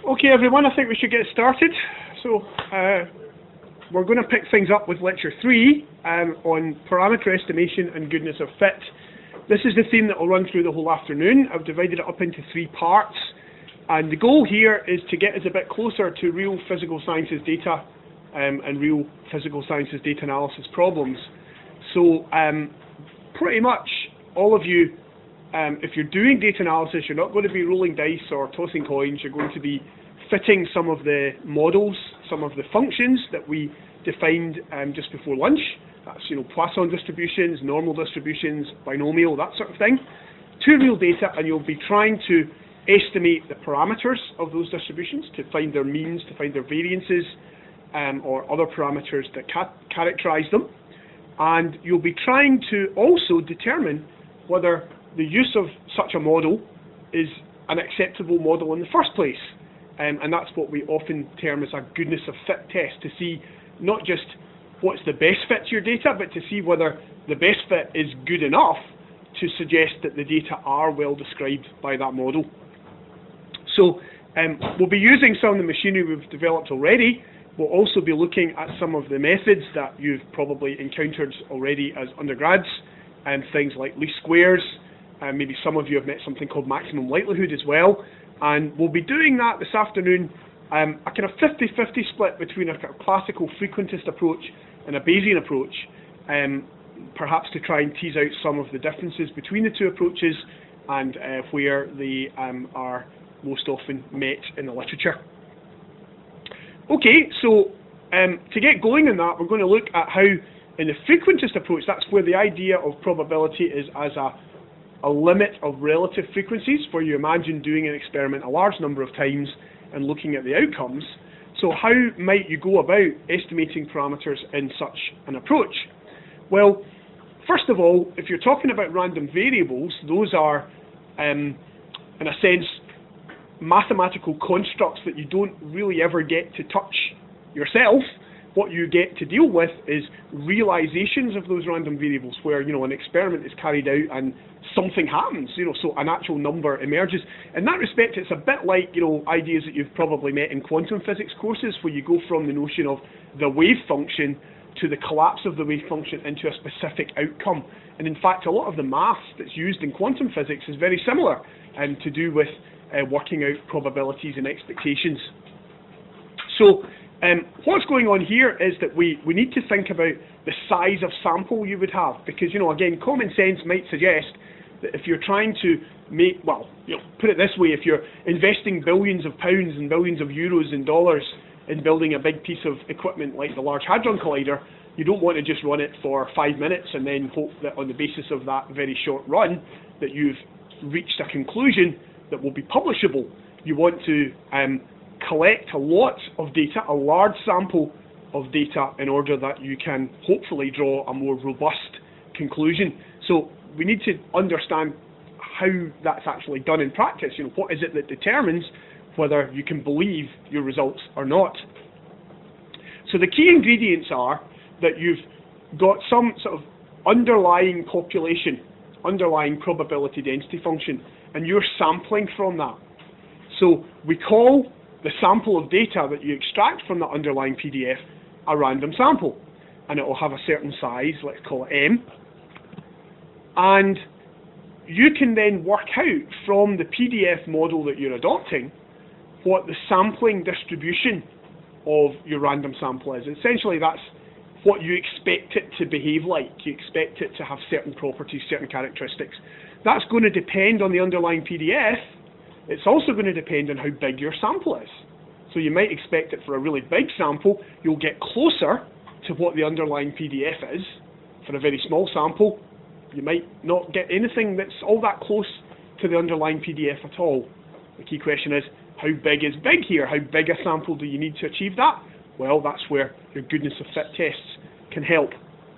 Okay everyone, I think we should get started. So we're going to pick things up with lecture 3 on parameter estimation and goodness of fit. This is the theme that will run through the whole afternoon. I've divided it up into 3 parts, and the goal here is to get us a bit closer to real physical sciences data and real physical sciences data analysis problems. So pretty much all of you, if you're doing data analysis, you're not going to be rolling dice or tossing coins. You're going to be fitting some of the models, some of the functions that we defined just before lunch. That's, Poisson distributions, normal distributions, binomial, that sort of thing, to real data, and you'll be trying to estimate the parameters of those distributions, to find their means, to find their variances, or other parameters that characterize them. And you'll be trying to also determine whether the use of such a model is an acceptable model in the first place. And that's what we often term as a goodness of fit test, to see not just what's the best fit to your data, but to see whether the best fit is good enough to suggest that the data are well described by that model. So we'll be using some of the machinery we've developed already. We'll also be looking at some of the methods that you've probably encountered already as undergrads, and things like least squares, and maybe some of you have met something called maximum likelihood as well. And we'll be doing that this afternoon, a kind of 50-50 split between a kind of classical frequentist approach and a Bayesian approach, perhaps to try and tease out some of the differences between the two approaches and where they are most often met in the literature. Okay, so to get going on that, we're going to look at how in the frequentist approach, that's where the idea of probability is as a limit of relative frequencies, where you imagine doing an experiment a large number of times and looking at the outcomes. So how might you go about estimating parameters in such an approach? Well, first of all, if you're talking about random variables, those are, in a sense, mathematical constructs that you don't really ever get to touch yourself. What you get to deal with is realizations of those random variables, where an experiment is carried out and something happens, so an actual number emerges. In that respect, it's a bit like ideas that you've probably met in quantum physics courses, where you go from the notion of the wave function to the collapse of the wave function into a specific outcome. And in fact, a lot of the math that's used in quantum physics is very similar, and to do with working out probabilities and expectations. So what's going on here is that we need to think about the size of sample you would have, because again, common sense might suggest that if you're trying to make, put it this way, if you're investing billions of pounds and billions of euros and dollars in building a big piece of equipment like the Large Hadron Collider, you don't want to just run it for 5 minutes and then hope that on the basis of that very short run that you've reached a conclusion that will be publishable. You want to collect a lot of data, a large sample of data, in order that you can hopefully draw a more robust conclusion. So we need to understand how that's actually done in practice. What is it that determines whether you can believe your results or not? So the key ingredients are that you've got some sort of underlying population, underlying probability density function, and you're sampling from that. So we call the sample of data that you extract from the underlying PDF a random sample, and it will have a certain size, let's call it M. And you can then work out from the PDF model that you're adopting what the sampling distribution of your random sample is. Essentially, that's what you expect it to behave like. You expect it to have certain properties, certain characteristics. That's going to depend on the underlying PDF. It's also going to depend on how big your sample is. So you might expect it for a really big sample, you'll get closer to what the underlying PDF is. For a very small sample, you might not get anything that's all that close to the underlying PDF at all. The key question is, how big is big here? How big a sample do you need to achieve that? Well, that's where your goodness of fit tests can help.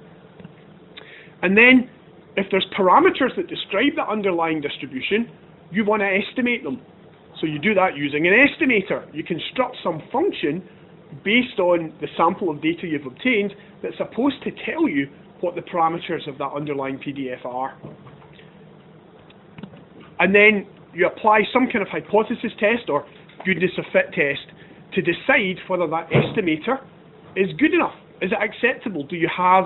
And then, if there's parameters that describe the underlying distribution, you want to estimate them. So you do that using an estimator. You construct some function based on the sample of data you've obtained that's supposed to tell you what the parameters of that underlying PDF are. And then you apply some kind of hypothesis test or goodness of fit test to decide whether that estimator is good enough. Is it acceptable? Do you have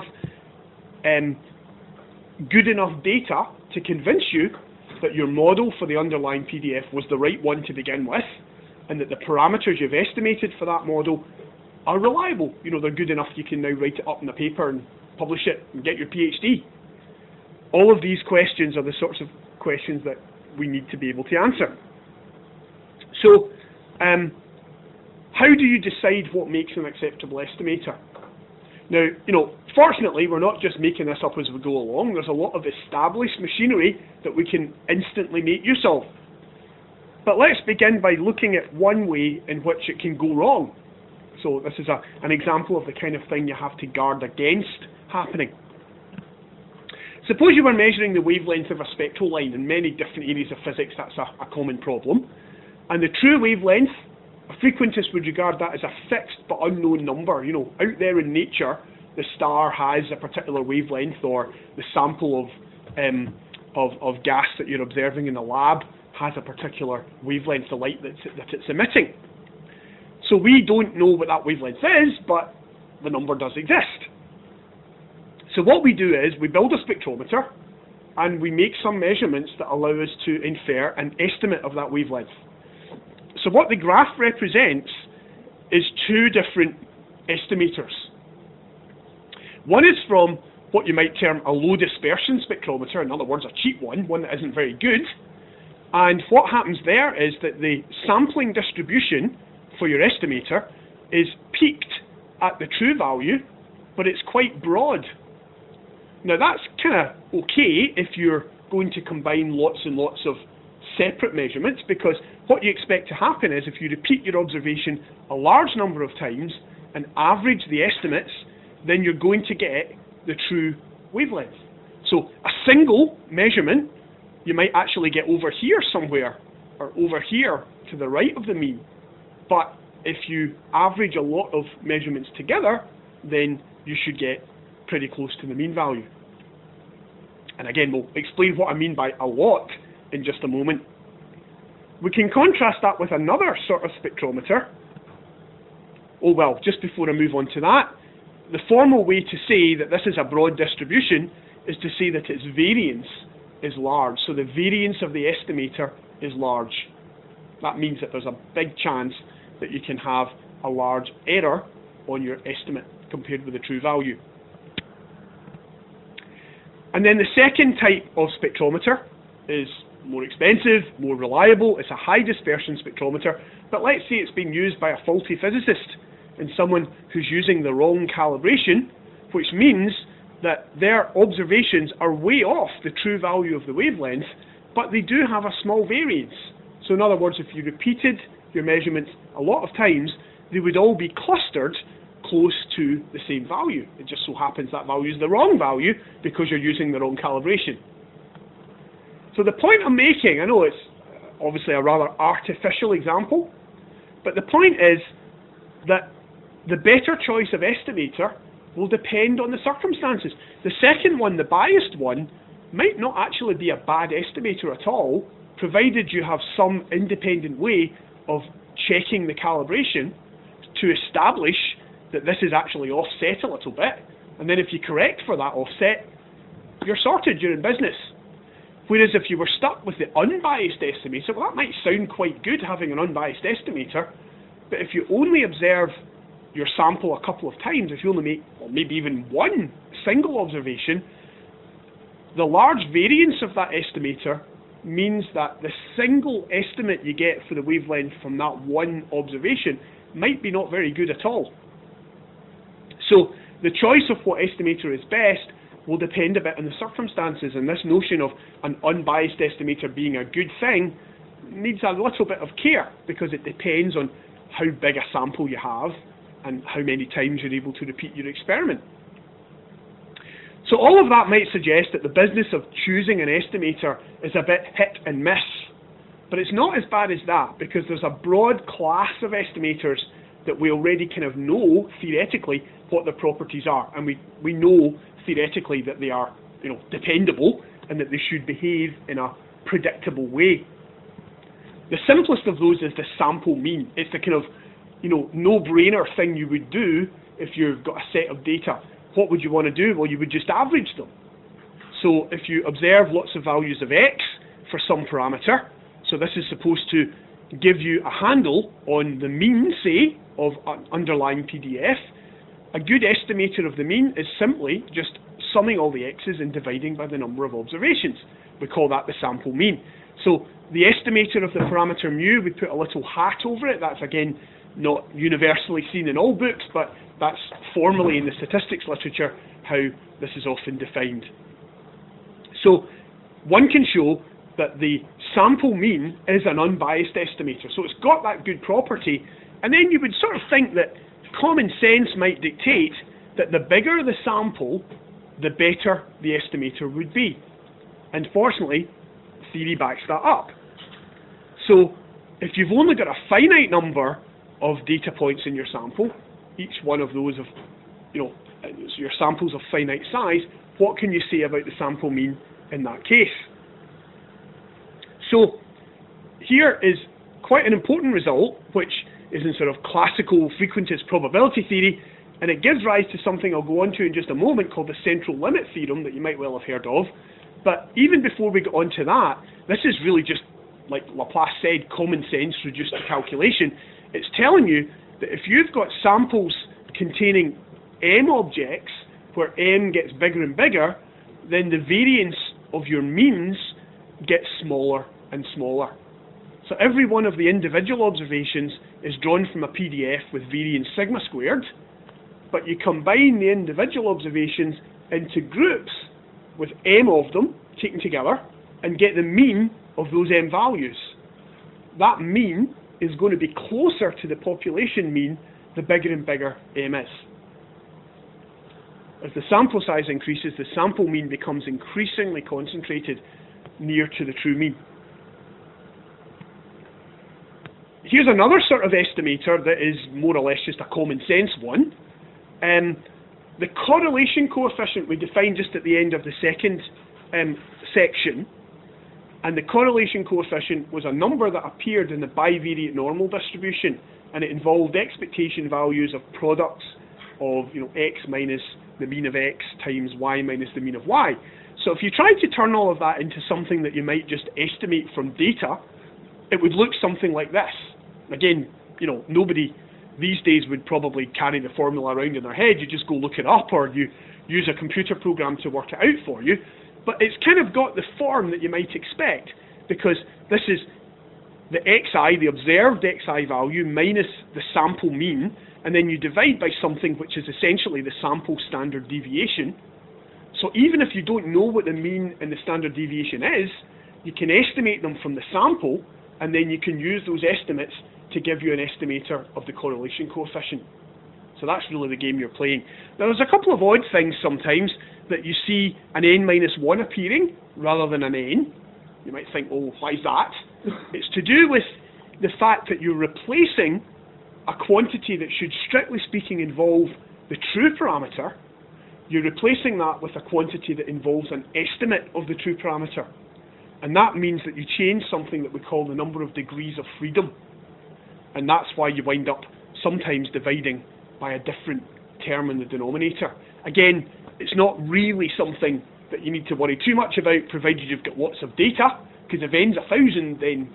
good enough data to convince you that your model for the underlying PDF was the right one to begin with, and that the parameters you've estimated for that model are reliable? You know, they're good enough you can now write it up in a paper and publish it and get your PhD. All of these questions are the sorts of questions that we need to be able to answer. So, how do you decide what makes an acceptable estimator? Now, you know, fortunately, we're not just making this up as we go along. There's a lot of established machinery that we can instantly make use of. But let's begin by looking at one way in which it can go wrong. So this is an example of the kind of thing you have to guard against happening. Suppose you were measuring the wavelength of a spectral line. In many different areas of physics, that's a common problem. And the true wavelength, a frequentist would regard that as a fixed but unknown number. You know, out there in nature, the star has a particular wavelength, or the sample of gas that you're observing in the lab has a particular wavelength of light that it's emitting. So we don't know what that wavelength is, but the number does exist. So what we do is we build a spectrometer and we make some measurements that allow us to infer an estimate of that wavelength. So what the graph represents is two different estimators. One is from what you might term a low dispersion spectrometer, in other words, a cheap one that isn't very good. And what happens there is that the sampling distribution for your estimator is peaked at the true value, but it's quite broad. Now that's kind of okay if you're going to combine lots and lots of separate measurements, because what you expect to happen is if you repeat your observation a large number of times and average the estimates, then you're going to get the true wavelength. So a single measurement, you might actually get over here somewhere, or over here to the right of the mean. But if you average a lot of measurements together, then you should get pretty close to the mean value. And again, we'll explain what I mean by a lot in just a moment. We can contrast that with another sort of spectrometer. Oh well, just before I move on to that, the formal way to say that this is a broad distribution is to say that its variance is large. So the variance of the estimator is large. That means that there's a big chance that you can have a large error on your estimate compared with the true value. And then the second type of spectrometer is more expensive, more reliable. It's a high dispersion spectrometer, but let's say it's being used by a faulty physicist and someone who's using the wrong calibration, which means that their observations are way off the true value of the wavelength, but they do have a small variance. So in other words, if you repeated your measurements a lot of times, they would all be clustered close to the same value. It just so happens that value is the wrong value because you're using the wrong calibration. So the point I'm making, I know it's obviously a rather artificial example, but the point is that the better choice of estimator will depend on the circumstances. The second one, the biased one, might not actually be a bad estimator at all, provided you have some independent way of checking the calibration to establish that this is actually offset a little bit, and then if you correct for that offset, you're sorted, you're in business. Whereas if you were stuck with the unbiased estimator, well, that might sound quite good, having an unbiased estimator, but if you only observe your sample a couple of times, if you only make, or maybe even one single observation, the large variance of that estimator means that the single estimate you get for the wavelength from that one observation might be not very good at all. So the choice of what estimator is best will depend a bit on the circumstances, and this notion of an unbiased estimator being a good thing needs a little bit of care, because it depends on how big a sample you have and how many times you're able to repeat your experiment. So all of that might suggest that the business of choosing an estimator is a bit hit and miss. But it's not as bad as that, because there's a broad class of estimators that we already kind of know, theoretically, what their properties are. And we know, theoretically, that they are, dependable and that they should behave in a predictable way. The simplest of those is the sample mean. It's the kind of, no-brainer thing you would do if you've got a set of data. What would you want to do? Well, you would just average them. So if you observe lots of values of x for some parameter, so this is supposed to give you a handle on the mean, say, of an underlying PDF, a good estimator of the mean is simply just summing all the x's and dividing by the number of observations. We call that the sample mean. So the estimator of the parameter mu, we put a little hat over it. That's, again, not universally seen in all books, but that's formally in the statistics literature how this is often defined. So one can show that the sample mean is an unbiased estimator. So it's got that good property, and then you would sort of think that common sense might dictate that the bigger the sample, the better the estimator would be. And fortunately, theory backs that up. So if you've only got a finite number of data points in your sample, each one of those of, your samples of finite size, what can you say about the sample mean in that case? So here is quite an important result, which is in sort of classical frequentist probability theory, and it gives rise to something I'll go on to in just a moment called the central limit theorem that you might well have heard of. But even before we get on to that, this is really just, like Laplace said, common sense reduced to calculation. It's telling you that if you've got samples containing m objects, where m gets bigger and bigger, then the variance of your means gets smaller and smaller. So every one of the individual observations is drawn from a PDF with variance sigma squared, but you combine the individual observations into groups with m of them taken together and get the mean of those m values. That mean is going to be closer to the population mean the bigger and bigger m is. As the sample size increases, the sample mean becomes increasingly concentrated near to the true mean. Here's another sort of estimator that is more or less just a common sense one. The correlation coefficient we defined just at the end of the second section, and the correlation coefficient was a number that appeared in the bivariate normal distribution, and it involved expectation values of products of x minus the mean of x times y minus the mean of y. So if you tried to turn all of that into something that you might just estimate from data, it would look something like this. Again, nobody these days would probably carry the formula around in their head. You just go look it up, or you use a computer program to work it out for you. But it's kind of got the form that you might expect, because this is the xi, the observed xi value, minus the sample mean, and then you divide by something which is essentially the sample standard deviation. So even if you don't know what the mean and the standard deviation is, you can estimate them from the sample, and then you can use those estimates to give you an estimator of the correlation coefficient. So that's really the game you're playing. Now there's a couple of odd things sometimes that you see an n minus 1 appearing rather than an n. You might think, well, why is that? It's to do with the fact that you're replacing a quantity that should, strictly speaking, involve the true parameter. You're replacing that with a quantity that involves an estimate of the true parameter. And that means that you change something that we call the number of degrees of freedom. And that's why you wind up sometimes dividing by a different term in the denominator. Again, it's not really something that you need to worry too much about, provided you've got lots of data, because if n's 1,000, then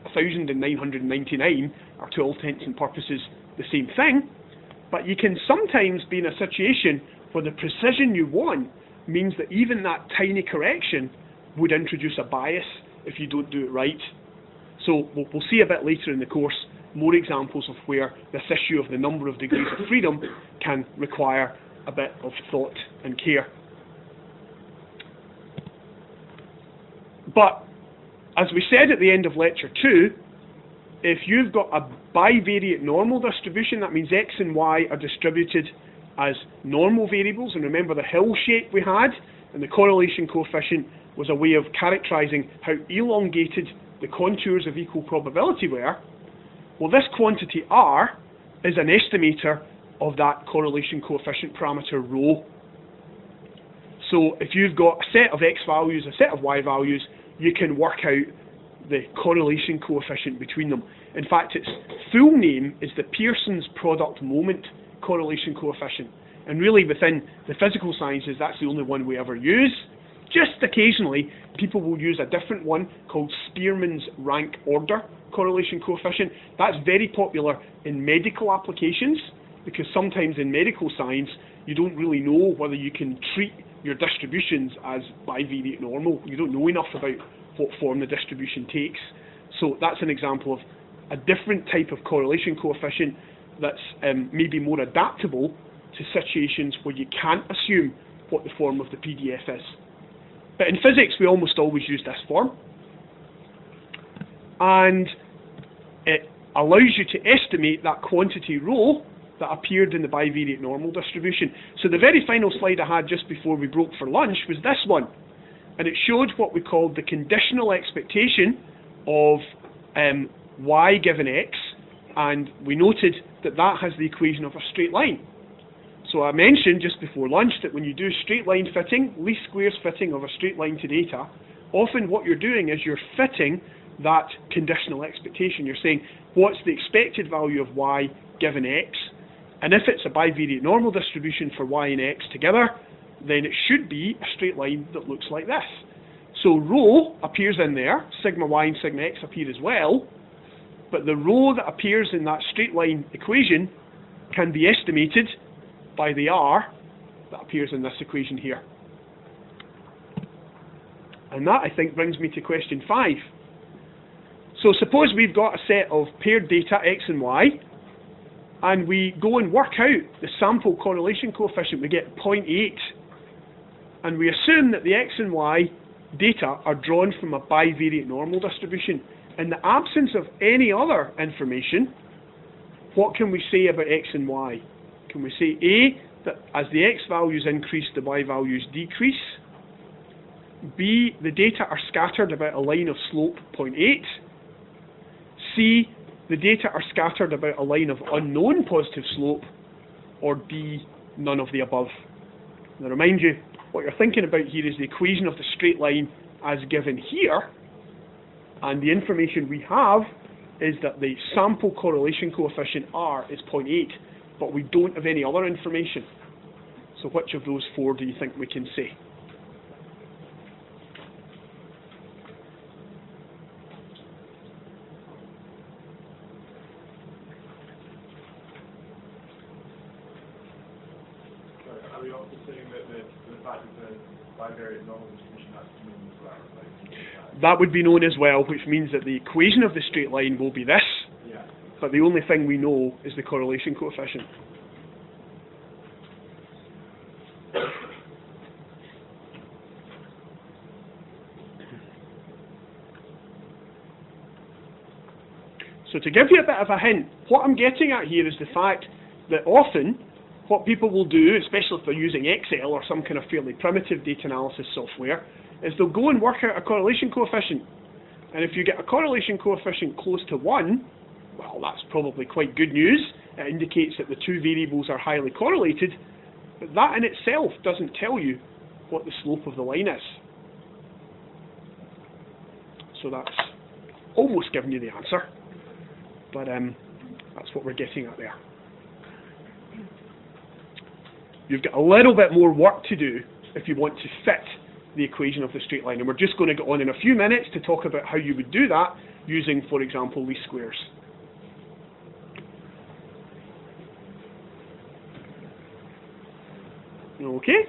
1,999 are, to all intents and purposes, the same thing. But you can sometimes be in a situation where the precision you want means that even that tiny correction would introduce a bias if you don't do it right. So we'll see a bit later in the course more examples of where this issue of the number of degrees of freedom can require a bit of thought and care. But as we said at the end of lecture 2, if you've got a bivariate normal distribution, that means x and y are distributed as normal variables, and remember the hill shape we had, and the correlation coefficient was a way of characterizing how elongated the contours of equal probability were. Well, this quantity r is an estimator of that correlation coefficient parameter rho. So if you've got a set of x values, a set of y values, you can work out the correlation coefficient between them. In fact, its full name is the Pearson's product moment correlation coefficient. And really within the physical sciences, that's the only one we ever use. Just occasionally, people will use a different one called Spearman's rank order correlation coefficient. That's very popular in medical applications, because sometimes in medical science, you don't really know whether you can treat your distributions as bivariate normal. You don't know enough about what form the distribution takes. So that's an example of a different type of correlation coefficient that's maybe more adaptable to situations where you can't assume what the form of the PDF is. But in physics, we almost always use this form. And it allows you to estimate that quantity rho that appeared in the bivariate normal distribution. So the very final slide I had just before we broke for lunch was this one. And it showed what we called the conditional expectation of y given x. And we noted that that has the equation of a straight line. So I mentioned just before lunch that when you do straight line fitting, least squares fitting of a straight line to data, often what you're doing is you're fitting that conditional expectation. You're saying, what's the expected value of y given x? And if it's a bivariate normal distribution for y and x together, then it should be a straight line that looks like this. So rho appears in there, sigma y and sigma x appear as well, but the rho that appears in that straight line equation can be estimated by the r that appears in this equation here. And that, I think, brings me to question 5. So suppose we've got a set of paired data, x and y, and we go and work out the sample correlation coefficient. We get 0.8, and we assume that the x and y data are drawn from a bivariate normal distribution. In the absence of any other information, what can we say about x and y? Can we say A, that as the x values increase, the y values decrease? B, the data are scattered about a line of slope 0.8. C, the data are scattered about a line of unknown positive slope. Or D, none of the above. And I remind you, what you're thinking about here is the equation of the straight line as given here. And the information we have is that the sample correlation coefficient R is 0.8. But we don't have any other information. So which of those 4 do you think we can say? Are we also saying that the fact that the bivariate normal distribution has to known as well? That would be known as well, which means that the equation of the straight line will be this. Yeah. But the only thing we know is the correlation coefficient. So to give you a bit of a hint, what I'm getting at here is the fact that often what people will do, especially if they're using Excel or some kind of fairly primitive data analysis software, is they'll go and work out a correlation coefficient. And if you get a correlation coefficient close to 1, well, that's probably quite good news. It indicates that the two variables are highly correlated, but that in itself doesn't tell you what the slope of the line is. So that's almost giving you the answer, but that's what we're getting at there. You've got a little bit more work to do if you want to fit the equation of the straight line, and we're just going to go on in a few minutes to talk about how you would do that using, for example, least squares. Okay?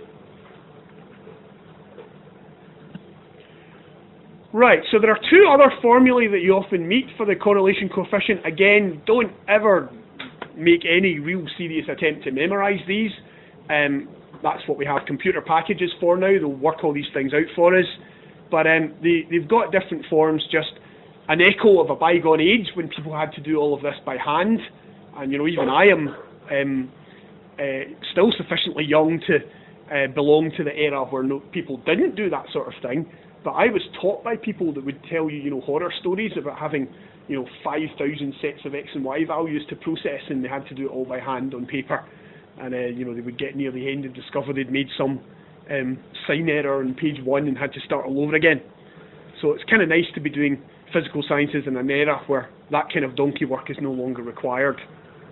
Right, so there are 2 other formulae that you often meet for the correlation coefficient. Again, don't ever make any real serious attempt to memorize these. That's what we have computer packages for now. They'll work all these things out for us. But they've got different forms, just an echo of a bygone age when people had to do all of this by hand. And, you know, even I am still sufficiently young to belong to the era where people didn't do that sort of thing. But I was taught by people that would tell you, you know, horror stories about having, you know, 5,000 sets of X and Y values to process, and they had to do it all by hand on paper. And, you know, they would get near the end and discover they'd made some sign error on page 1 and had to start all over again. So it's kind of nice to be doing physical sciences in an era where that kind of donkey work is no longer required.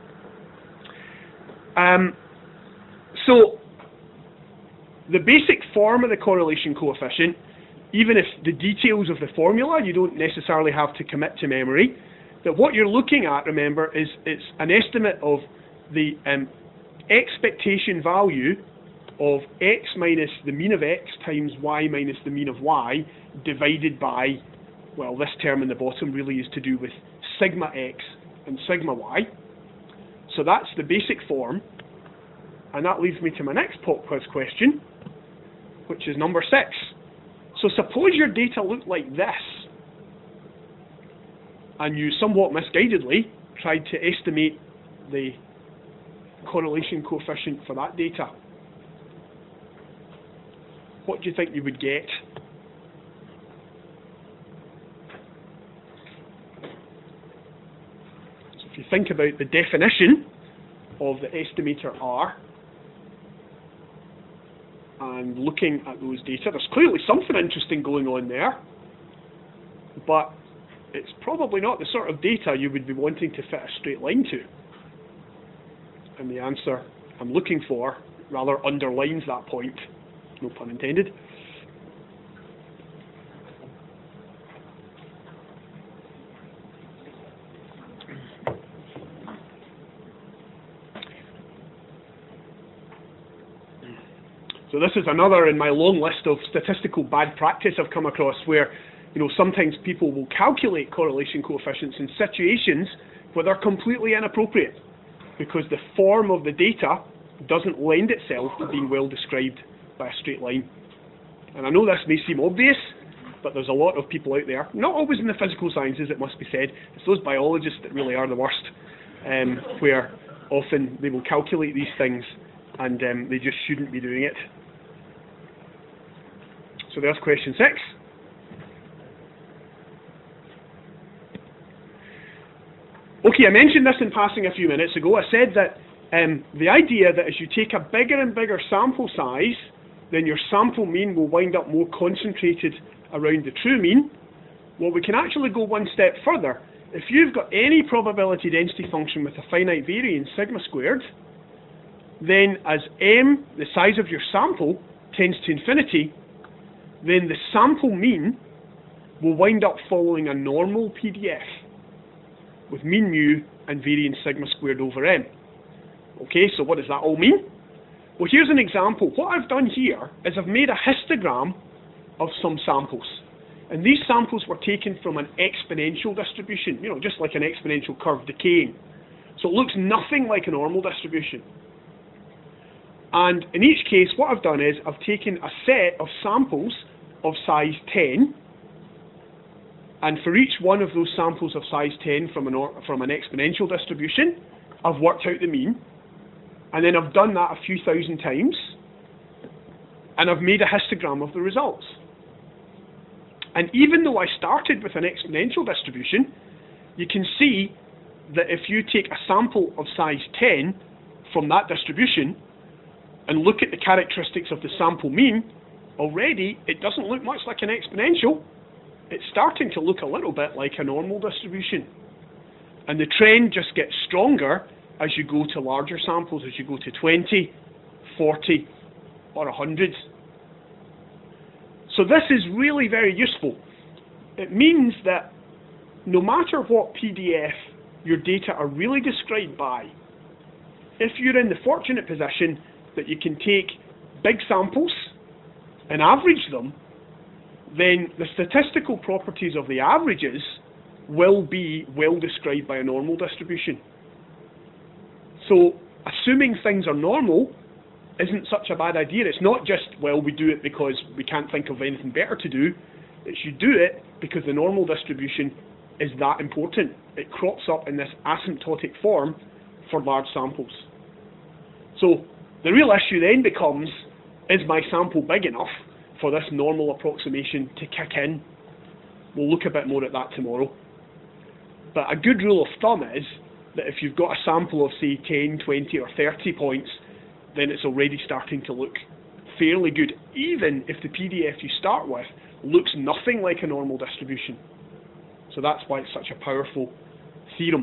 So the basic form of the correlation coefficient, even if the details of the formula you don't necessarily have to commit to memory, that what you're looking at, remember, is it's an estimate of the expectation value of x minus the mean of x times y minus the mean of y divided by, well, this term in the bottom really is to do with sigma x and sigma y. So that's the basic form. And that leads me to my next pop quiz question, which is number 6. So suppose your data looked like this, and you somewhat misguidedly tried to estimate the correlation coefficient for that data. What do you think you would get? So if you think about the definition of the estimator R, and looking at those data, there's clearly something interesting going on there, but it's probably not the sort of data you would be wanting to fit a straight line to. And the answer I'm looking for rather underlines that point, no pun intended. So this is another in my long list of statistical bad practice I've come across where, sometimes people will calculate correlation coefficients in situations where they're completely inappropriate because the form of the data doesn't lend itself to being well described by a straight line. And I know this may seem obvious, but there's a lot of people out there, not always in the physical sciences, it must be said, it's those biologists that really are the worst, where often they will calculate these things and they just shouldn't be doing it. So there's question 6. Okay, I mentioned this in passing a few minutes ago. I said that the idea that as you take a bigger and bigger sample size, then your sample mean will wind up more concentrated around the true mean. Well, we can actually go one step further. If you've got any probability density function with a finite variance, sigma squared, then as m, the size of your sample, tends to infinity, then the sample mean will wind up following a normal PDF with mean mu and variance sigma squared over m. Okay, so what does that all mean? Well, here's an example. What I've done here is I've made a histogram of some samples. And these samples were taken from an exponential distribution, just like an exponential curve decaying. So it looks nothing like a normal distribution. And in each case, what I've done is I've taken a set of samples of size 10, and for each one of those samples of size 10 from an exponential distribution, I've worked out the mean, and then I've done that a few thousand times, and I've made a histogram of the results. And even though I started with an exponential distribution, you can see that if you take a sample of size 10 from that distribution and look at the characteristics of the sample mean, already it doesn't look much like an exponential. It's starting to look a little bit like a normal distribution. And the trend just gets stronger as you go to larger samples, as you go to 20, 40, or 100. So this is really very useful. It means that no matter what PDF your data are really described by, if you're in the fortunate position that you can take big samples and average them, then the statistical properties of the averages will be well described by a normal distribution. So assuming things are normal isn't such a bad idea. It's not just, well, we do it because we can't think of anything better to do. It's you do it because the normal distribution is that important. It crops up in this asymptotic form for large samples. So the real issue then becomes, is my sample big enough for this normal approximation to kick in? We'll look a bit more at that tomorrow. But a good rule of thumb is that if you've got a sample of, say, 10, 20, or 30 points, then it's already starting to look fairly good, even if the PDF you start with looks nothing like a normal distribution. So that's why it's such a powerful theorem.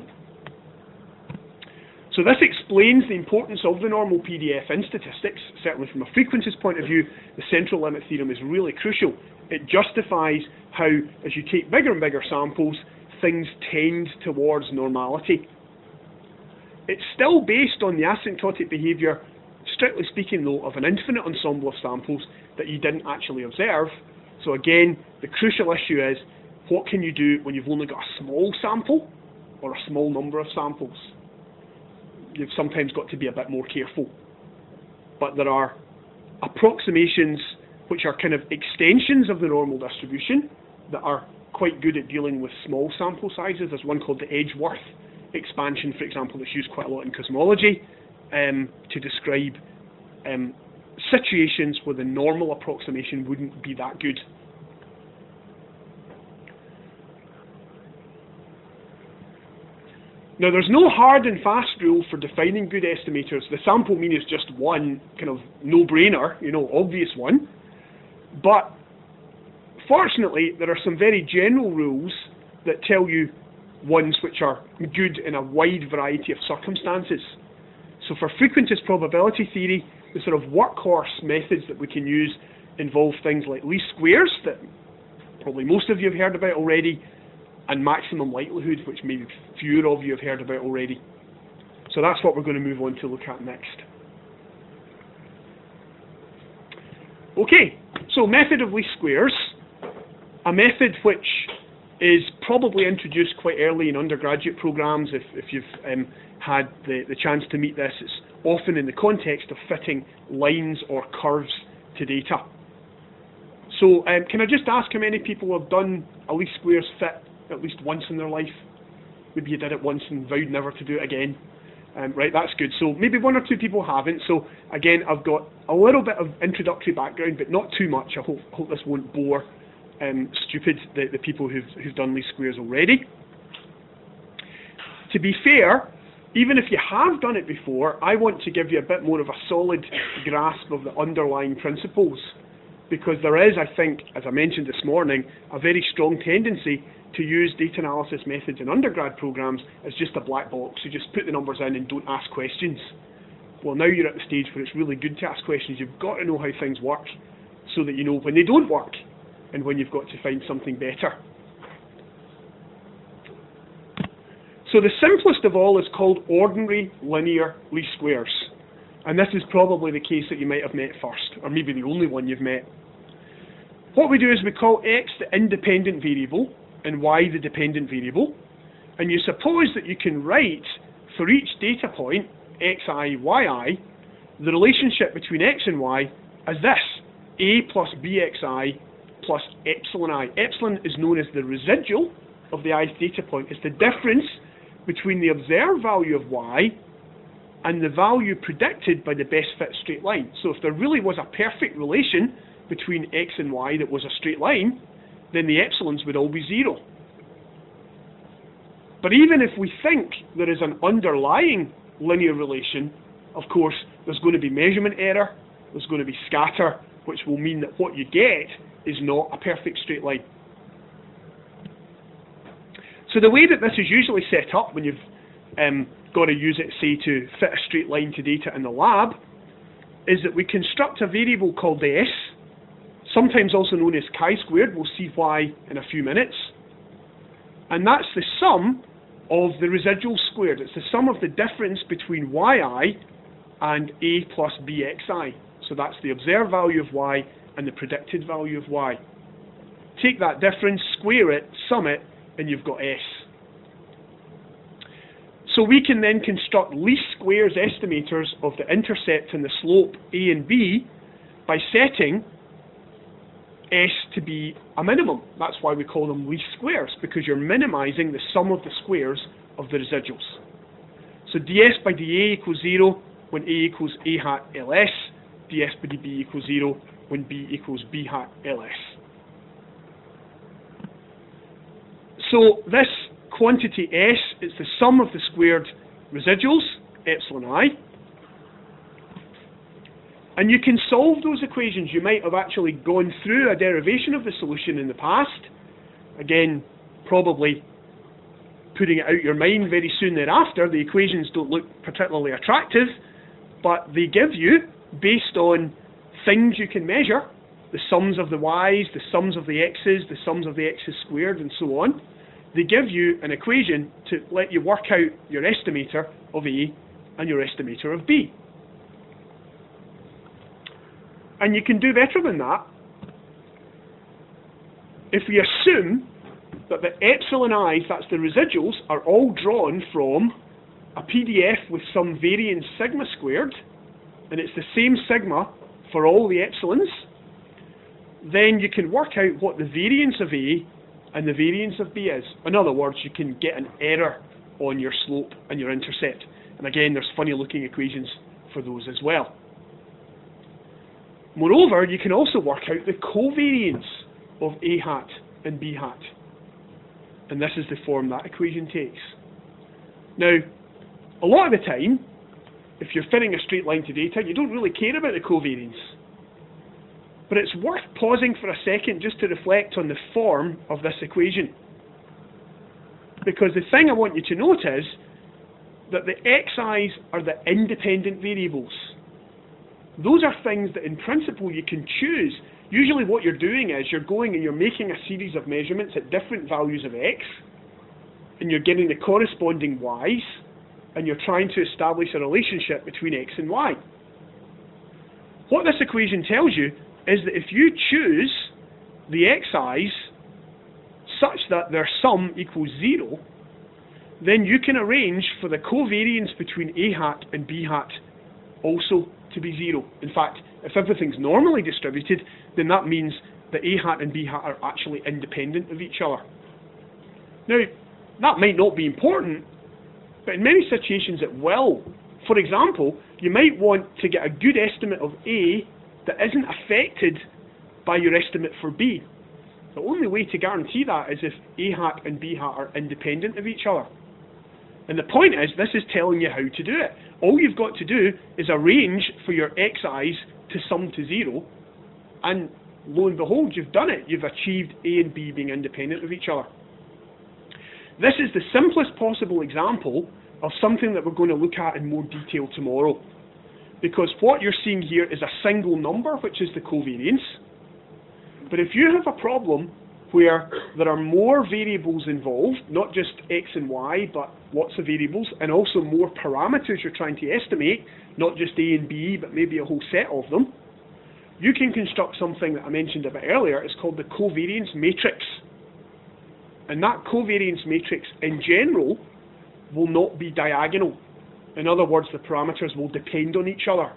So this explains the importance of the normal PDF in statistics. Certainly from a frequentist point of view, the central limit theorem is really crucial. It justifies how, as you take bigger and bigger samples, things tend towards normality. It's still based on the asymptotic behaviour, strictly speaking though, of an infinite ensemble of samples that you didn't actually observe. So again, the crucial issue is, what can you do when you've only got a small sample or a small number of samples? You've sometimes got to be a bit more careful. But there are approximations which are kind of extensions of the normal distribution that are quite good at dealing with small sample sizes. There's one called the Edgeworth expansion, for example, that's used quite a lot in cosmology to describe situations where the normal approximation wouldn't be that good. Now, there's no hard and fast rule for defining good estimators. The sample mean is just one kind of no-brainer, obvious one. But fortunately, there are some very general rules that tell you ones which are good in a wide variety of circumstances. So for frequentist probability theory, the sort of workhorse methods that we can use involve things like least squares, that probably most of you have heard about already, and maximum likelihood, which maybe fewer of you have heard about already. So that's what we're going to move on to look at next. Okay, so method of least squares, a method which is probably introduced quite early in undergraduate programs. If you've had the chance to meet this, it's often in the context of fitting lines or curves to data. So can I just ask how many people have done a least squares fit at least once in their life? Maybe you did it once and vowed never to do it again. Right, that's good. So maybe one or two people haven't. So again, I've got a little bit of introductory background, but not too much. I hope this won't bore stupid the people who've done least squares already. To be fair, even if you have done it before, I want to give you a bit more of a solid grasp of the underlying principles, because there is, I think, as I mentioned this morning, a very strong tendency to use data analysis methods in undergrad programs as just a black box. You just put the numbers in and don't ask questions. Well, now you're at the stage where it's really good to ask questions. You've got to know how things work so that you know when they don't work and when you've got to find something better. So the simplest of all is called ordinary linear least squares. And this is probably the case that you might have met first, or maybe the only one you've met. What we do is we call x the independent variable and y the dependent variable. And you suppose that you can write for each data point, xi, yi, the relationship between x and y as this: a plus bxi plus epsilon I. Epsilon is known as the residual of the ith data point. It's the difference between the observed value of y and the value predicted by the best fit straight line. So if there really was a perfect relation between x and y that was a straight line, then the epsilons would all be zero. But even if we think there is an underlying linear relation, of course, there's going to be measurement error, there's going to be scatter, which will mean that what you get is not a perfect straight line. So the way that this is usually set up when you've got to use it, say, to fit a straight line to data in the lab, is that we construct a variable called s, sometimes also known as chi-squared. We'll see why in a few minutes. And that's the sum of the residual squared. It's the sum of the difference between yi and a plus bxi. So that's the observed value of y and the predicted value of y. Take that difference, square it, sum it, and you've got s. So we can then construct least squares estimators of the intercept and the slope a and b by setting s to be a minimum. That's why we call them least squares, because you're minimizing the sum of the squares of the residuals. So ds by dA equals 0 when a equals a hat ls, ds by dB equals 0 when b equals b hat ls. So this quantity s is the sum of the squared residuals, epsilon I. And you can solve those equations. You might have actually gone through a derivation of the solution in the past. Again, probably putting it out your mind very soon thereafter. The equations don't look particularly attractive, but they give you, based on things you can measure, the sums of the y's, the sums of the x's, the sums of the x's squared, and so on, they give you an equation to let you work out your estimator of A and your estimator of B. And you can do better than that if we assume that the epsilon i's, that's the residuals, are all drawn from a PDF with some variance sigma squared, and it's the same sigma for all the epsilons. Then you can work out what the variance of A and the variance of B is. In other words, you can get an error on your slope and your intercept. And again, there's funny looking equations for those as well. Moreover, you can also work out the covariance of A hat and B hat. And this is the form that equation takes. Now, a lot of the time, if you're fitting a straight line to data, you don't really care about the covariance. But it's worth pausing for a second just to reflect on the form of this equation. Because the thing I want you to note is that the xi's are the independent variables. Those are things that in principle you can choose. Usually what you're doing is you're going and you're making a series of measurements at different values of x, and you're getting the corresponding y's, and you're trying to establish a relationship between x and y. What this equation tells you is that if you choose the xi's such that their sum equals 0, then you can arrange for the covariance between A hat and B hat also to be 0. In fact, if everything's normally distributed, then that means that A hat and B hat are actually independent of each other. Now, that might not be important, but in many situations it will. For example, you might want to get a good estimate of A that isn't affected by your estimate for B. The only way to guarantee that is if A hat and B hat are independent of each other. And the point is, this is telling you how to do it. All you've got to do is arrange for your xi's to sum to 0, and lo and behold, you've done it. You've achieved A and B being independent of each other. This is the simplest possible example of something that we're going to look at in more detail tomorrow. Because what you're seeing here is a single number, which is the covariance. But if you have a problem where there are more variables involved, not just x and y, but lots of variables, and also more parameters you're trying to estimate, not just A and B, but maybe a whole set of them, you can construct something that I mentioned a bit earlier. It's called the covariance matrix. And that covariance matrix, in general, will not be diagonal. In other words, the parameters will depend on each other.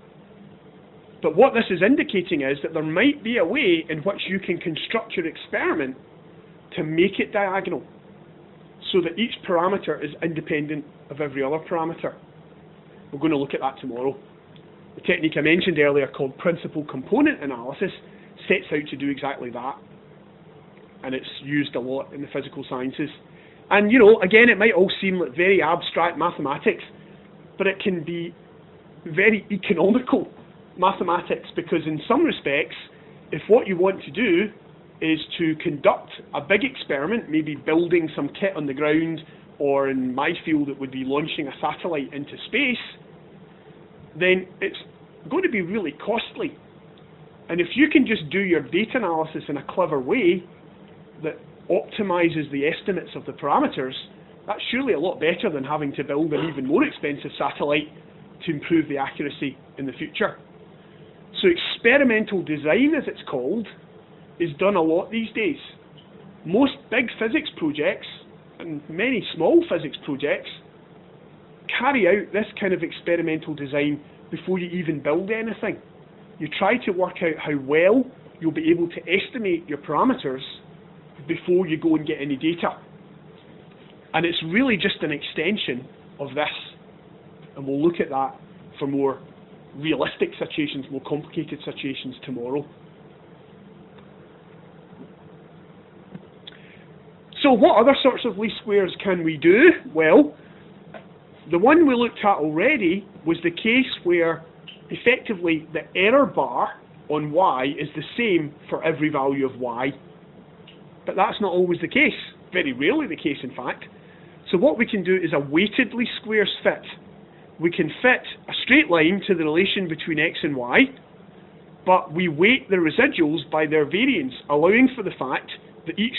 But what this is indicating is that there might be a way in which you can construct your experiment to make it diagonal, so that each parameter is independent of every other parameter. We're going to look at that tomorrow. The technique I mentioned earlier, called principal component analysis, sets out to do exactly that. And it's used a lot in the physical sciences. And, you know, again, it might all seem like very abstract mathematics, but it can be very economical mathematics, because in some respects, if what you want to do is to conduct a big experiment, maybe building some kit on the ground, or in my field it would be launching a satellite into space, then it's going to be really costly. And if you can just do your data analysis in a clever way that optimizes the estimates of the parameters, that's surely a lot better than having to build an even more expensive satellite to improve the accuracy in the future. So experimental design, as it's called, is done a lot these days. Most big physics projects, and many small physics projects, carry out this kind of experimental design before you even build anything. You try to work out how well you'll be able to estimate your parameters before you go and get any data. And it's really just an extension of this. And we'll look at that for more realistic situations, more complicated situations tomorrow. So what other sorts of least squares can we do? Well, the one we looked at already was the case where effectively the error bar on y is the same for every value of y. But that's not always the case. very rarely the case in fact. So what we can do is a weighted least squares fit. We can fit a straight line to the relation between x and y, but we weight the residuals by their variance, allowing for the fact that each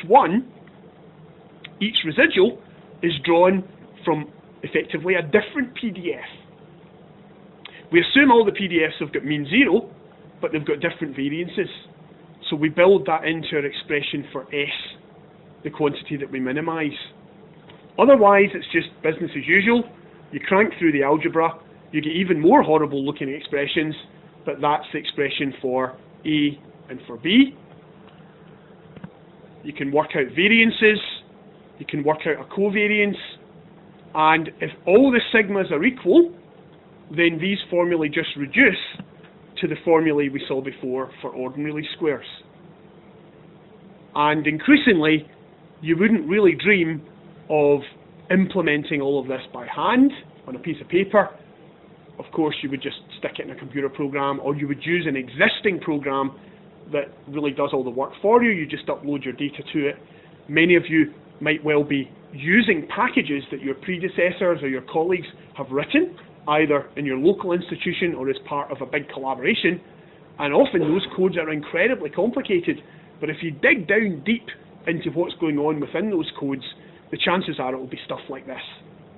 residual is drawn from effectively a different PDF. We assume all the PDFs have got mean zero, but they've got different variances. So we build that into our expression for S, the quantity that we minimise. Otherwise, it's just business as usual. You crank through the algebra, you get even more horrible looking expressions, but that's the expression for A and for B. You can work out variances, you can work out a covariance, and if all the sigmas are equal, then these formulae just reduce to the formulae we saw before for ordinary least squares. And increasingly, you wouldn't really dream of implementing all of this by hand on a piece of paper. Of course, you would just stick it in a computer program, or you would use an existing program that really does all the work for you. You just upload your data to it. Many of you might well be using packages that your predecessors or your colleagues have written, either in your local institution or as part of a big collaboration, and often those codes are incredibly complicated, but if you dig down deep into what's going on within those codes, the chances are it will be stuff like this.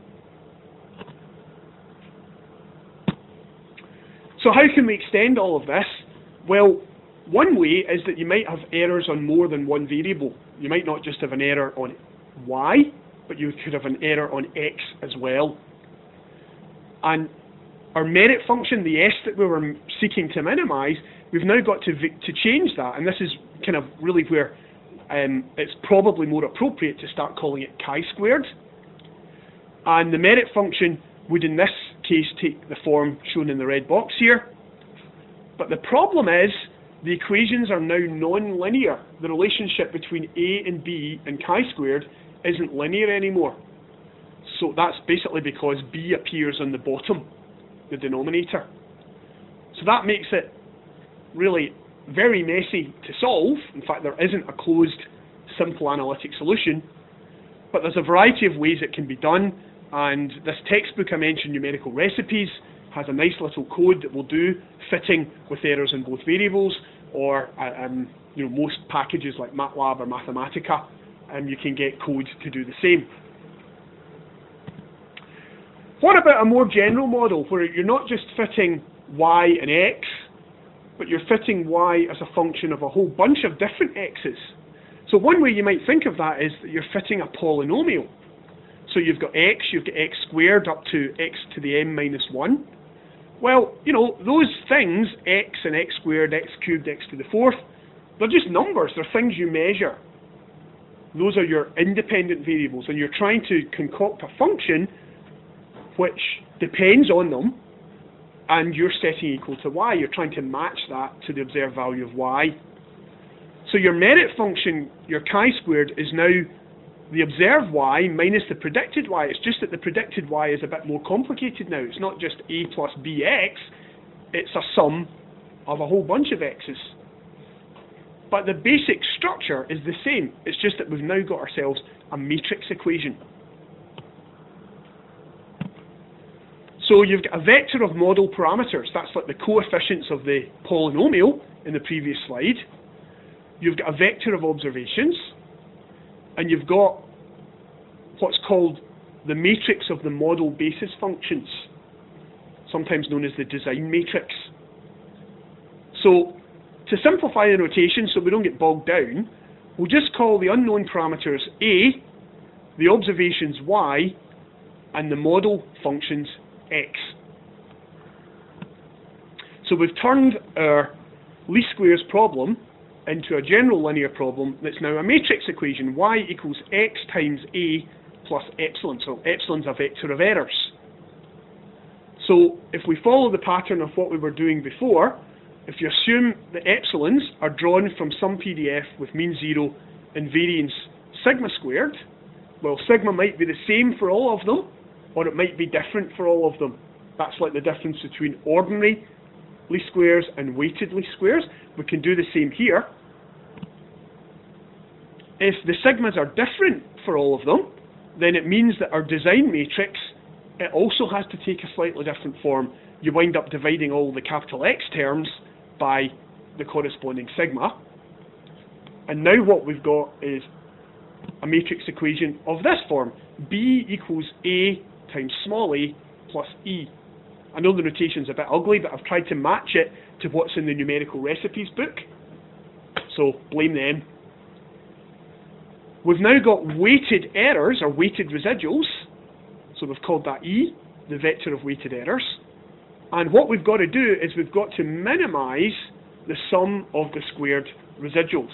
So how can we extend all of this? Well, one way is that you might have errors on more than one variable. You might not just have an error on y, but you could have an error on x as well. And our merit function, the s that we were seeking to minimize, we've now got to change that, and this is kind of really where it's probably more appropriate to start calling it chi-squared. And the merit function would in this case take the form shown in the red box here. But the problem is the equations are now non-linear. The relationship between a and b and chi-squared isn't linear anymore. So that's basically because b appears on the bottom, the denominator. So that makes it really very messy to solve. In fact, there isn't a closed, simple analytic solution, but there's a variety of ways it can be done, and this textbook I mentioned, Numerical Recipes, has a nice little code that will do fitting with errors in both variables, or most packages like MATLAB or Mathematica, you can get code to do the same. What about a more general model where you're not just fitting y and x, but you're fitting y as a function of a whole bunch of different x's? So one way you might think of that is that you're fitting a polynomial. So you've got x squared up to x to the m minus 1. Well, those things, x and x squared, x cubed, x to the fourth, they're just numbers, they're things you measure. Those are your independent variables, and you're trying to concoct a function which depends on them, and you're setting equal to y. You're trying to match that to the observed value of y. So your merit function, your chi-squared, is now the observed y minus the predicted y. It's just that the predicted y is a bit more complicated now. It's not just a plus bx, it's a sum of a whole bunch of x's. But the basic structure is the same. It's just that we've now got ourselves a matrix equation. So you've got a vector of model parameters. That's like the coefficients of the polynomial in the previous slide. You've got a vector of observations, and you've got what's called the matrix of the model basis functions, sometimes known as the design matrix. So to simplify the notation so we don't get bogged down, we'll just call the unknown parameters a, the observations y, and the model functions x. So we've turned our least squares problem into a general linear problem that's now a matrix equation. Y equals x times a plus epsilon. So epsilon's a vector of errors. So if we follow the pattern of what we were doing before, if you assume the epsilons are drawn from some PDF with mean zero and variance sigma squared, well, sigma might be the same for all of them, or it might be different for all of them. That's like the difference between ordinary least squares and weighted least squares. We can do the same here. If the sigmas are different for all of them, then it means that our design matrix, it also has to take a slightly different form. You wind up dividing all the capital X terms by the corresponding sigma. And now what we've got is a matrix equation of this form. B equals A times small a plus E. I know the notation's a bit ugly, but I've tried to match it to what's in the numerical recipes book. So blame them. We've now got weighted errors, or weighted residuals. So we've called that E, the vector of weighted errors. And what we've got to do is we've got to minimize the sum of the squared residuals.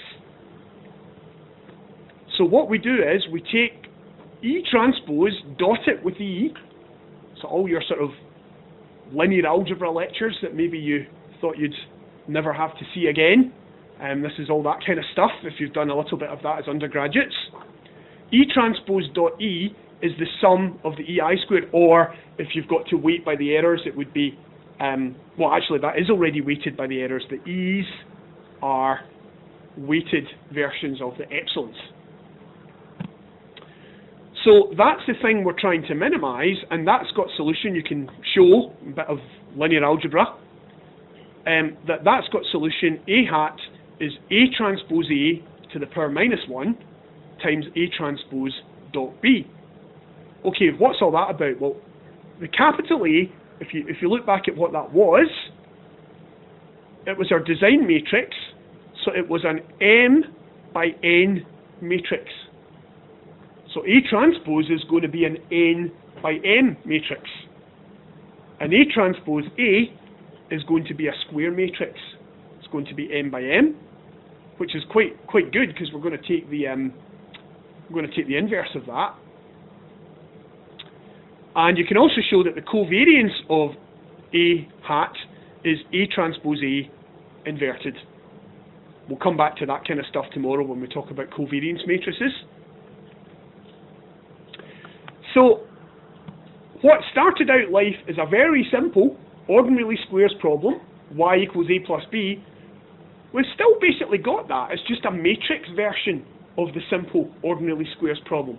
So what we do is we take E transpose, dot it with E, so all your sort of linear algebra lectures that maybe you thought you'd never have to see again. This is all that kind of stuff, if you've done a little bit of that as undergraduates. E transpose dot E is the sum of the EI squared, or if you've got to weight by the errors, it would be, well actually that is already weighted by the errors. The E's are weighted versions of the epsilons. So that's the thing we're trying to minimize, and that's got solution. You can show a bit of linear algebra. That's got solution. A hat is A transpose A to the power minus 1 times A transpose dot B. Okay, what's all that about? Well, the capital A, if you look back at what that was, it was our design matrix, so it was an M by N matrix. So A transpose is going to be an N by M matrix. And A transpose A is going to be a square matrix. It's going to be M by M, which is quite good because we're going to take the inverse of that. And you can also show that the covariance of A hat is A transpose A inverted. We'll come back to that kind of stuff tomorrow when we talk about covariance matrices. So what started out life is a very simple ordinary least squares problem, y equals a plus b. We've still basically got that. It's just a matrix version of the simple ordinary least squares problem.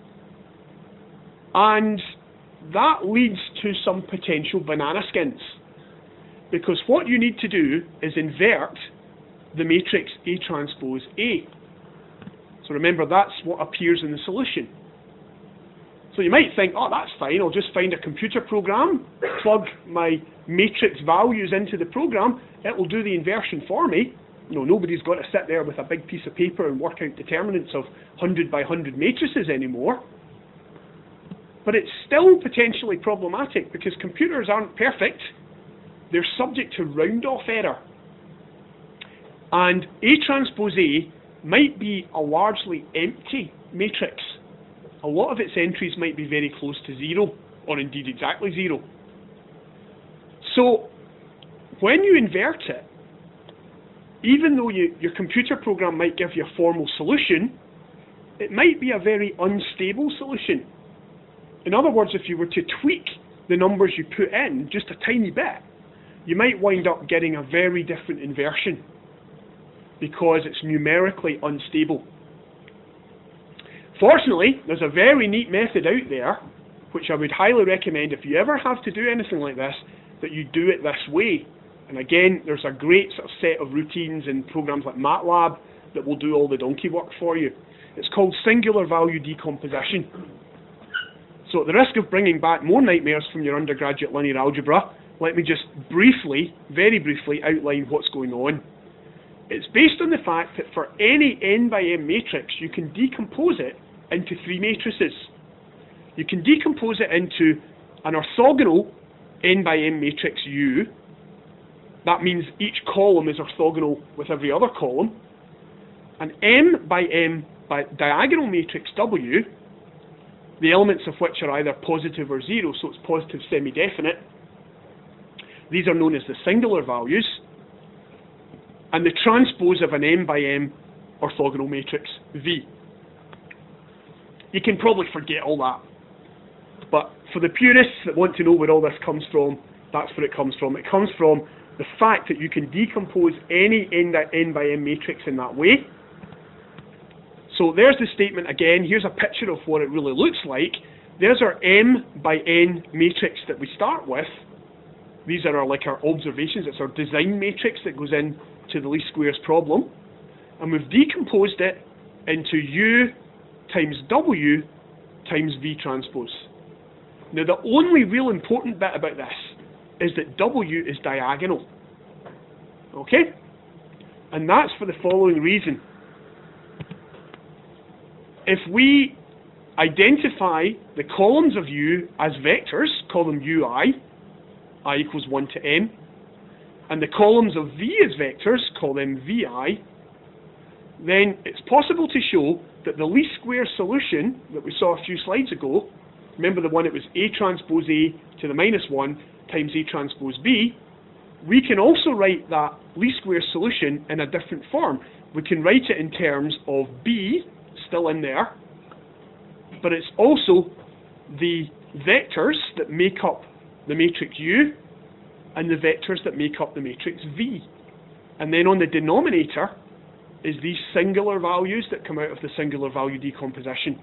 And that leads to some potential banana skins. Because what you need to do is invert the matrix A transpose A. So remember, that's what appears in the solution. So you might think, oh, that's fine, I'll just find a computer program, plug my matrix values into the program, it will do the inversion for me. You know, nobody's got to sit there with a big piece of paper and work out determinants of 100 by 100 matrices anymore. But it's still potentially problematic because computers aren't perfect. They're subject to round-off error. And A transpose A might be a largely empty matrix. A lot of its entries might be very close to 0, or indeed exactly 0. So when you invert it, even though your computer program might give you a formal solution, it might be a very unstable solution. In other words, if you were to tweak the numbers you put in just a tiny bit, you might wind up getting a very different inversion because it's numerically unstable. Fortunately, there's a very neat method out there, which I would highly recommend if you ever have to do anything like this, that you do it this way. And again, there's a great sort of set of routines in programs like MATLAB that will do all the donkey work for you. It's called singular value decomposition. So at the risk of bringing back more nightmares from your undergraduate linear algebra, let me just briefly, very briefly, outline what's going on. It's based on the fact that for any n by m matrix, you can decompose it into 3 matrices. You can decompose it into an orthogonal n by m matrix U. That means each column is orthogonal with every other column. An m by m by diagonal matrix W, the elements of which are either positive or 0, so it's positive semi-definite. These are known as the singular values. And the transpose of an m by m orthogonal matrix V. You can probably forget all that. But for the purists that want to know where all this comes from, that's where it comes from. It comes from the fact that you can decompose any n by m matrix in that way. So there's the statement again. Here's a picture of what it really looks like. There's our m by n matrix that we start with. These are like our observations. It's our design matrix that goes into the least squares problem. And we've decomposed it into U times W times V transpose. Now the only real important bit about this is that W is diagonal. Okay? And that's for the following reason. If we identify the columns of U as vectors, call them Ui, I equals 1 to m, and the columns of V as vectors, call them Vi, then it's possible to show that the least square solution that we saw a few slides ago, remember the one that was A transpose A to the minus 1 times A transpose B, we can also write that least square solution in a different form. We can write it in terms of B, still in there, but it's also the vectors that make up the matrix U and the vectors that make up the matrix V. And then on the denominator is these singular values that come out of the singular value decomposition.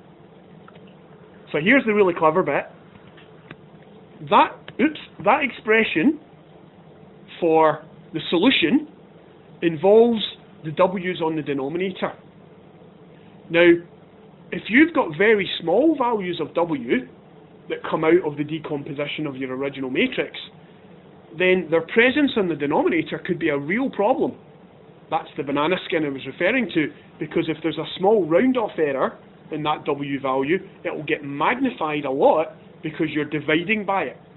So here's the really clever bit. That expression for the solution involves the W's on the denominator. Now, if you've got very small values of W that come out of the decomposition of your original matrix, then their presence on the denominator could be a real problem. That's the banana skin I was referring to, because if there's a small round-off error in that W value, it will get magnified a lot because you're dividing by it.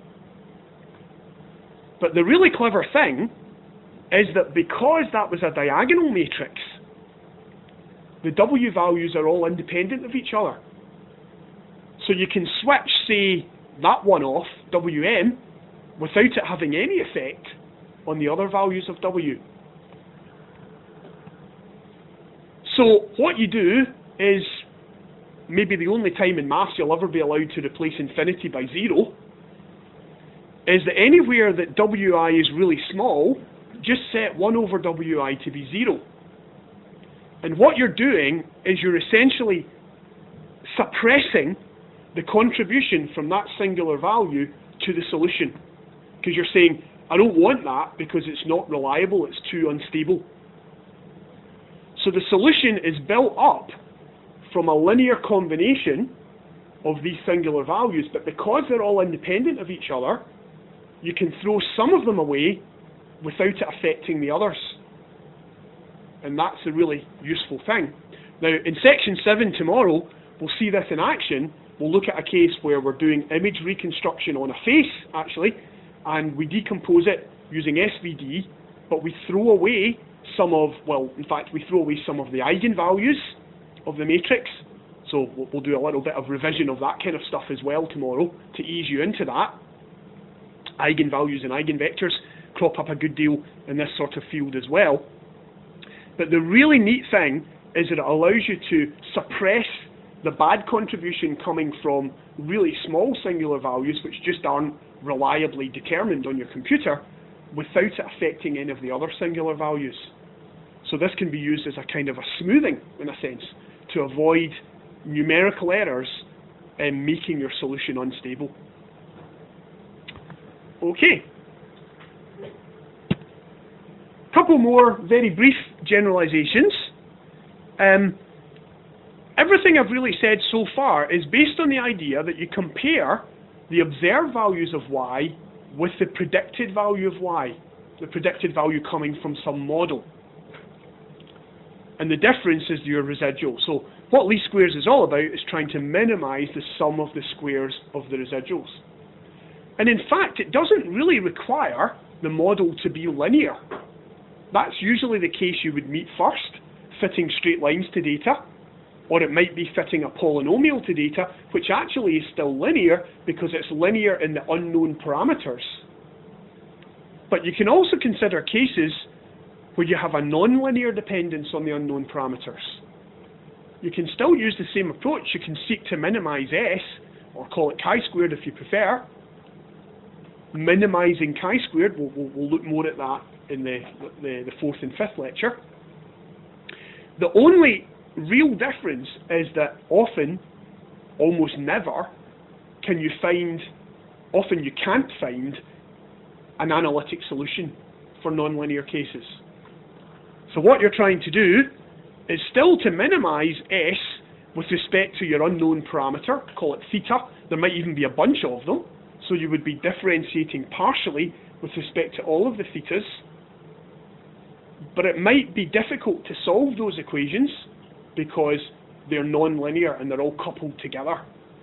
But the really clever thing is that because that was a diagonal matrix, the W values are all independent of each other. So you can switch, say, that one off, Wm, without it having any effect on the other values of W. So what you do is, maybe the only time in maths you'll ever be allowed to replace infinity by 0, is that anywhere that Wi is really small, just set 1 over Wi to be 0. And what you're doing is you're essentially suppressing the contribution from that singular value to the solution. Because you're saying, I don't want that because it's not reliable, it's too unstable. So the solution is built up from a linear combination of these singular values, but because they're all independent of each other, you can throw some of them away without it affecting the others. And that's a really useful thing. Now, in section 7 tomorrow, we'll see this in action. We'll look at a case where we're doing image reconstruction on a face, actually, and we decompose it using SVD, but we throw away some of, well, in fact, we throw away some of the eigenvalues of the matrix. So we'll do a little bit of revision of that kind of stuff as well tomorrow to ease you into that. Eigenvalues and eigenvectors crop up a good deal in this sort of field as well. But the really neat thing is that it allows you to suppress the bad contribution coming from really small singular values which just aren't reliably determined on your computer without it affecting any of the other singular values. So this can be used as a kind of a smoothing, in a sense, to avoid numerical errors and making your solution unstable. Okay. Couple more very brief generalizations. Everything I've really said so far is based on the idea that you compare the observed values of y with the predicted value of y, the predicted value coming from some model. And the difference is your residual. So what least squares is all about is trying to minimize the sum of the squares of the residuals. And in fact, it doesn't really require the model to be linear. That's usually the case you would meet first, fitting straight lines to data, or it might be fitting a polynomial to data, which actually is still linear because it's linear in the unknown parameters. But you can also consider cases where you have a non-linear dependence on the unknown parameters. You can still use the same approach. You can seek to minimize S, or call it chi-squared if you prefer. Minimizing chi-squared, we'll look more at that in the 4th and 5th lecture. The only real difference is that often, almost never, often you can't find an analytic solution for nonlinear cases. So what you're trying to do is still to minimize S with respect to your unknown parameter, call it theta. There might even be a bunch of them, so you would be differentiating partially with respect to all of the thetas. But it might be difficult to solve those equations because they're nonlinear and they're all coupled together.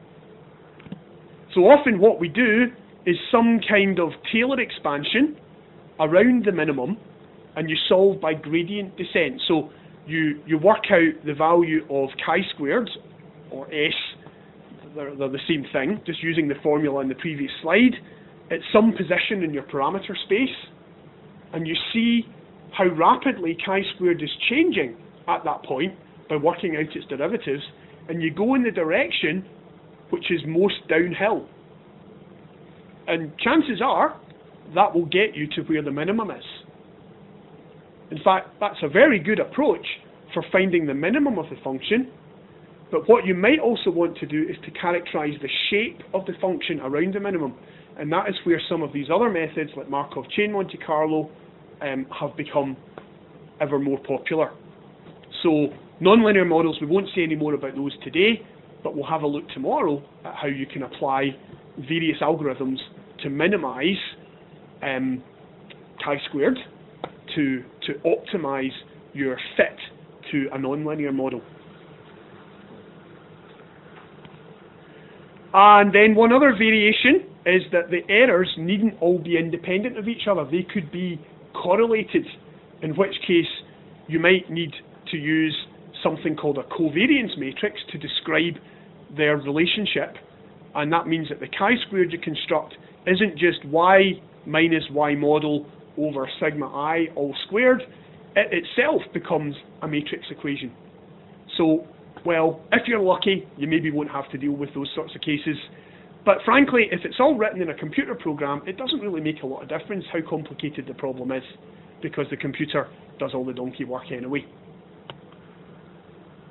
So often what we do is some kind of Taylor expansion around the minimum, and you solve by gradient descent. So you work out the value of chi-squared, or S, they're the same thing, just using the formula in the previous slide, at some position in your parameter space, and you see how rapidly chi-squared is changing at that point by working out its derivatives, and you go in the direction which is most downhill. And chances are that will get you to where the minimum is. In fact, that's a very good approach for finding the minimum of the function, but what you might also want to do is to characterize the shape of the function around the minimum, and that is where some of these other methods like Markov chain Monte Carlo have become ever more popular. So nonlinear models, we won't say any more about those today, but we'll have a look tomorrow at how you can apply various algorithms to minimize chi-squared to optimize your fit to a nonlinear model. And then one other variation is that the errors needn't all be independent of each other. They could be correlated, in which case you might need to use something called a covariance matrix to describe their relationship, and that means that the chi-squared you construct isn't just y minus y model over sigma I all squared. It itself becomes a matrix equation. So, well, if you're lucky, you maybe won't have to deal with those sorts of cases. But frankly, if it's all written in a computer program, it doesn't really make a lot of difference how complicated the problem is, because the computer does all the donkey work anyway.